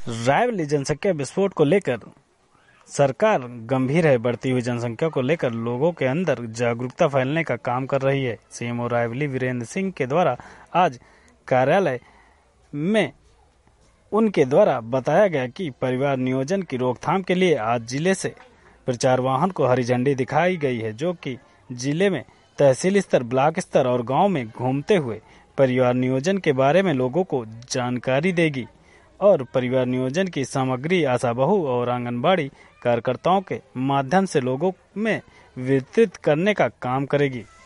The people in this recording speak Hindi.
रायबरेली जनसंख्या विस्फोट को लेकर सरकार गंभीर है। बढ़ती हुई जनसंख्या को लेकर लोगों के अंदर जागरूकता फैलाने का काम कर रही है। सीएमओ रायबरेली वीरेंद्र सिंह के द्वारा आज कार्यालय में उनके द्वारा बताया गया कि परिवार नियोजन की रोकथाम के लिए आज जिले से प्रचार वाहन को हरी झंडी दिखाई गई है, जो कि जिले में तहसील स्तर, ब्लॉक स्तर और गांव में घूमते हुए परिवार नियोजन के बारे में लोगों को जानकारी देगी और परिवार नियोजन की सामग्री आशा बहू और आंगनबाड़ी कार्यकर्ताओं के माध्यम से लोगों में वितरित करने का काम करेगी।